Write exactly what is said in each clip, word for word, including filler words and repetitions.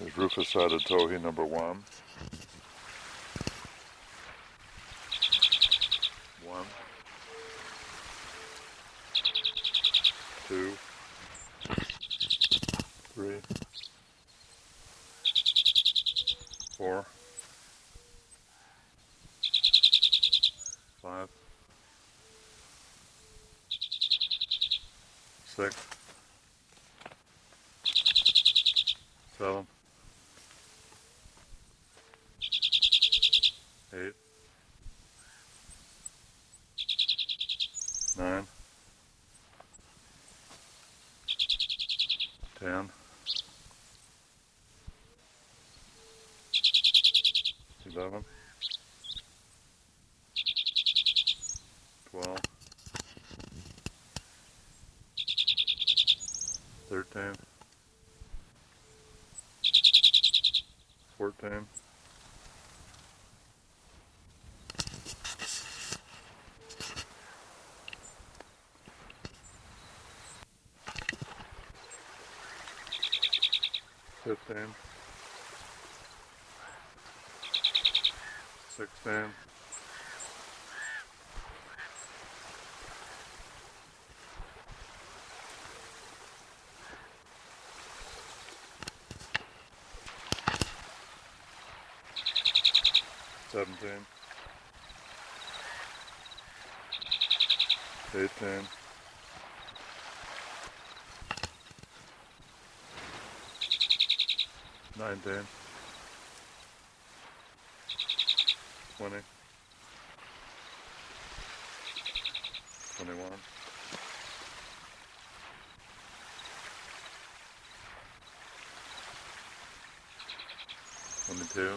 is rufous-sided towhee number one. One, two, three, four, five, six, seven, eight, nine, ten, eleven, twelve, thirteen, fourteen, fifteen, sixteen, seventeen, eighteen, nineteen, twenty, twenty-one, twenty-two,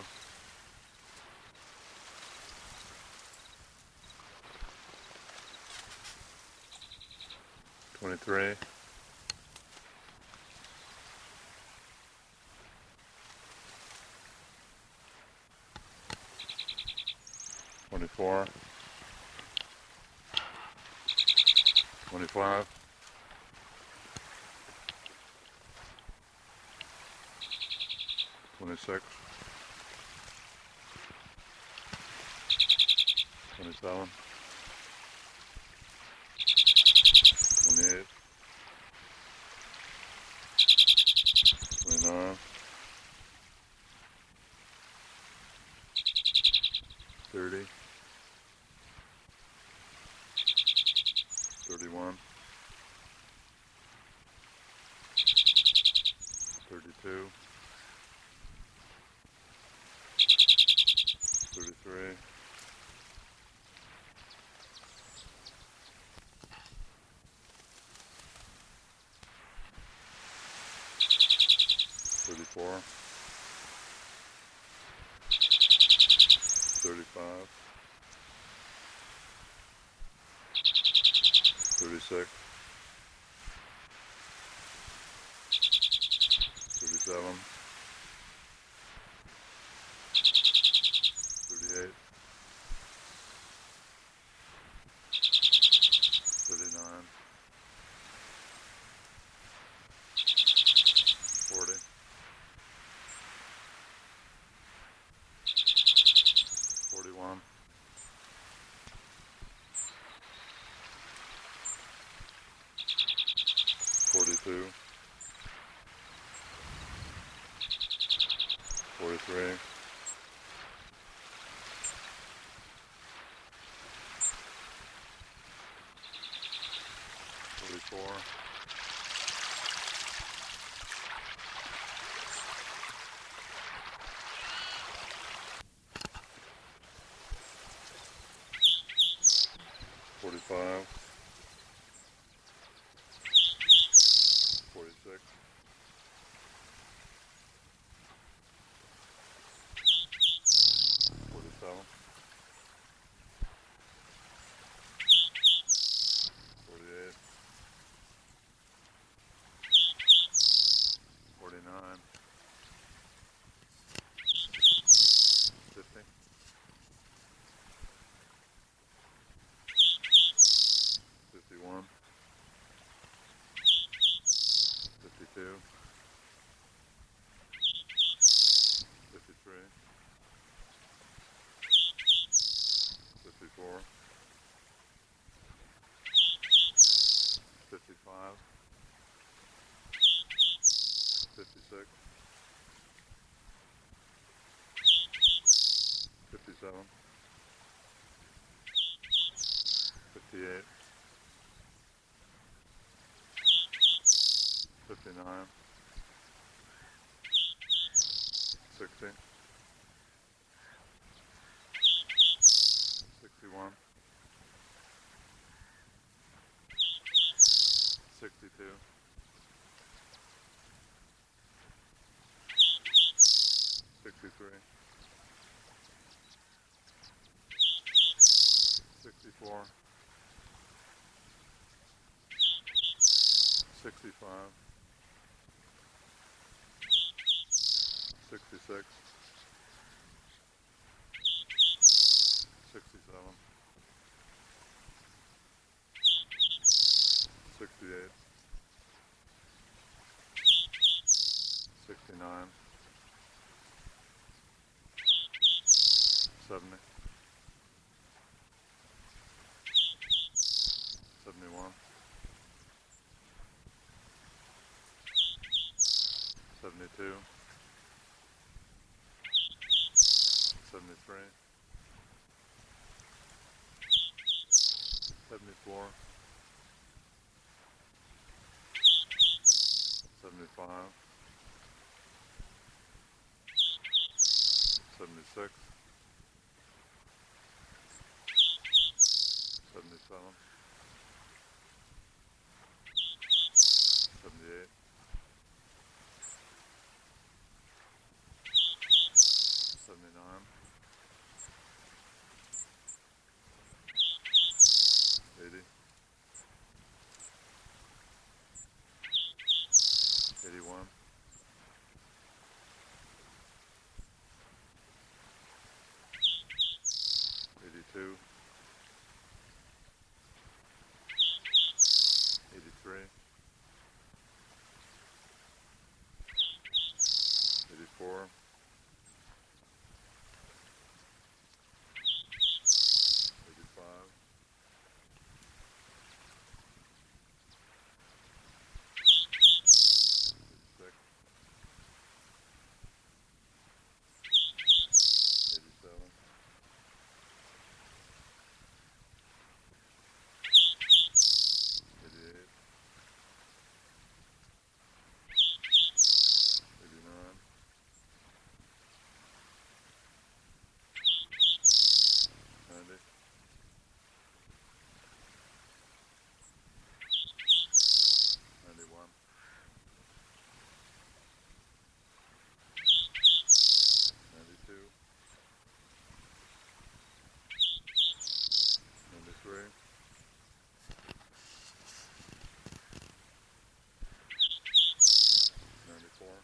twenty-three, twenty-four, twenty-five, twenty-six, twenty-seven, twenty-eight, twenty-nine, thirty, thirty-one, thirty-two, thirty-three, thirty-four, thirty-five, thirty-six, thirty-seven, thirty-eight, thirty-nine, forty, forty-one, forty-two, forty-three, forty-four, forty-five, forty-six, forty-seven, forty-eight, fifty-eight, fifty-nine, sixty, sixty-one, sixty-two, sixty-three, sixty-four, sixty-five, sixty-six, sixty-seven, sixty-eight, sixty-nine, seventy, seventy-one, seventy-two, seventy-three, seventy-four, seventy-five, seventy-six, seventy-seven, seventy-eight, seventy-nine, eighty, eighty-one, eighty-two, eighty-three, eighty-four, eighty-five, eighty-six, eighty-seven, eighty-eight, eighty-nine, ninety, ninety-one, ninety-two, ninety-three, ninety-four,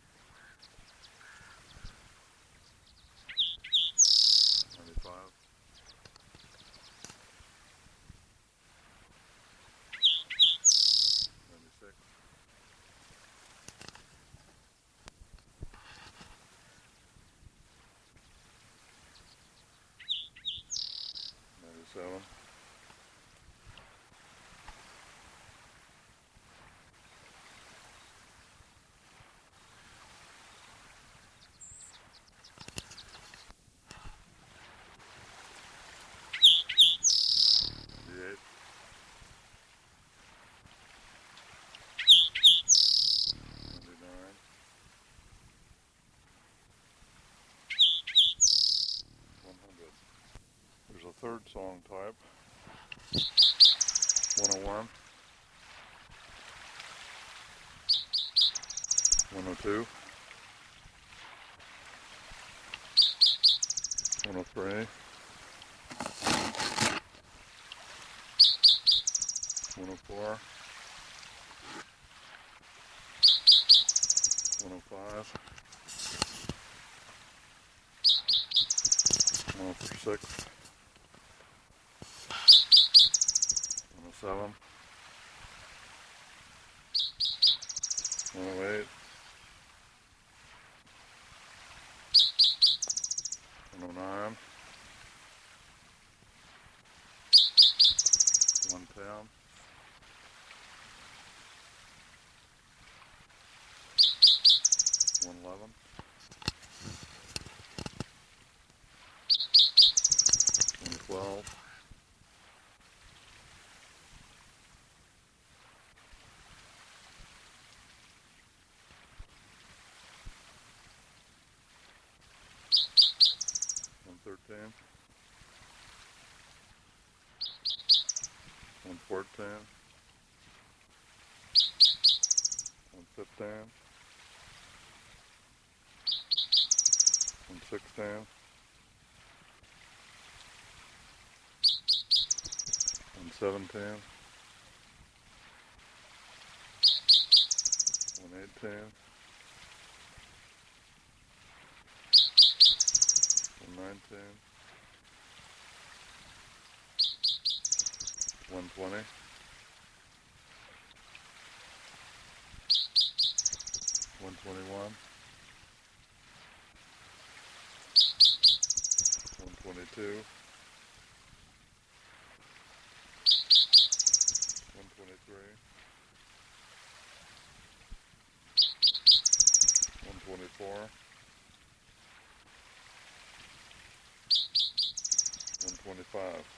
ninety-five, ninety-six, ninety-seven, eighty-eight, ninety-nine, one hundred. There's a third song type, one oh one, one oh two, one oh three, one oh four, one oh five, one oh six, one oh seven, one oh eight, one oh nine, one ten, one eleven, one twelve, nineteen, one fourteen, one fifteen, one sixteen, one seventeen, one eighteen, one nineteen, one twenty, one twenty-one, one twenty-two, one twenty-three, one twenty-four, one twenty-five.